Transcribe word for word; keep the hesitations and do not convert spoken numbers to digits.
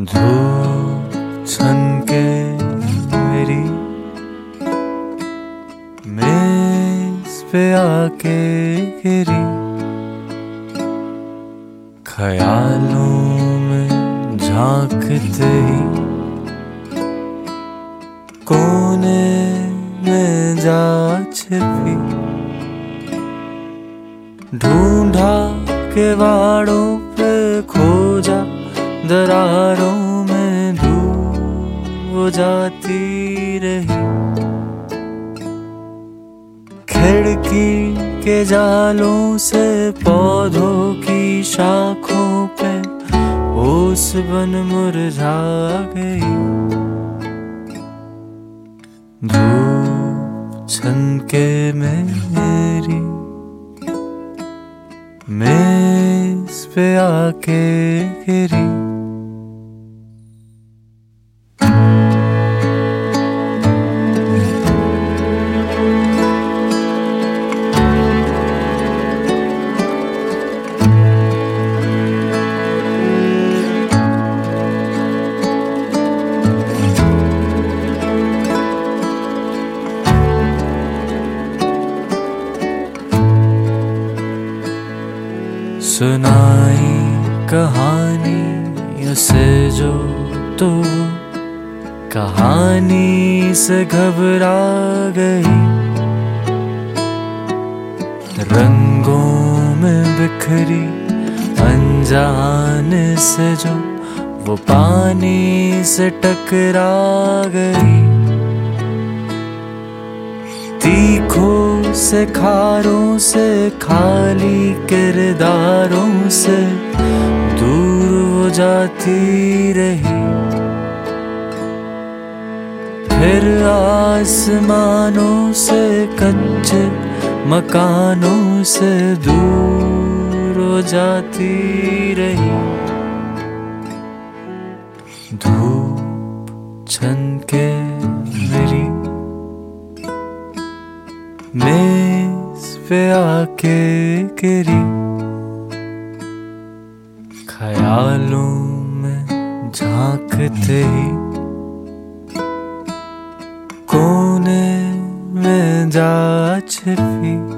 धूप छनके मेरी मेज पे आके गिरी, ख्यालों में झांकते ही कोने में जा छिपी। ढूंढा किवाड़ों पे खोजा, दरारों में धूप हो जाती रही। खिड़की के जालों से पौधों की शाखों पे ओस बन मुरझा गई। धूप छनके मेरी मेज पे आके गिरी। सुनाई कहानी उसे जो तो कहानी से घबरा गई। रंगों में बिखरी अनजाने से जो वो पानी से टकरा गई। तीखों से खारों से खाली किरदारों से दूर वो जाती रही। फिर आसमानों से कच्चे मकानों से दूर वो जाती रही। धूप छनके मेरी मेज पे आके गिरी। ख्यालों में झांकते ही कोने में जा छिपी।